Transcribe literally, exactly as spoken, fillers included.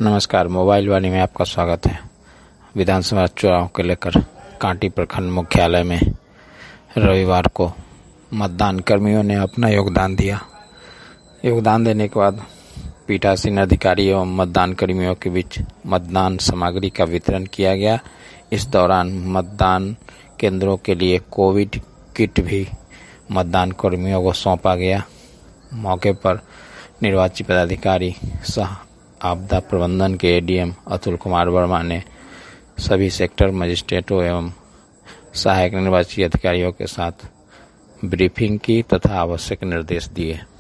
नमस्कार। मोबाइल वाणी में आपका स्वागत है। विधानसभा चुनाव को लेकर कांटी प्रखंड मुख्यालय में रविवार को मतदान कर्मियों ने अपना योगदान दिया। योगदान देने के बाद पीठासीन अधिकारी एवं मतदान कर्मियों के बीच मतदान सामग्री का वितरण किया गया। इस दौरान मतदान केंद्रों के लिए कोविड किट भी मतदान कर्मियों को सौंपा गया। मौके पर निर्वाची पदाधिकारी सह आपदा प्रबंधन के एडीएम अतुल कुमार वर्मा ने सभी सेक्टर मजिस्ट्रेटों एवं सहायक निर्वाची अधिकारियों के साथ ब्रीफिंग की तथा आवश्यक निर्देश दिए।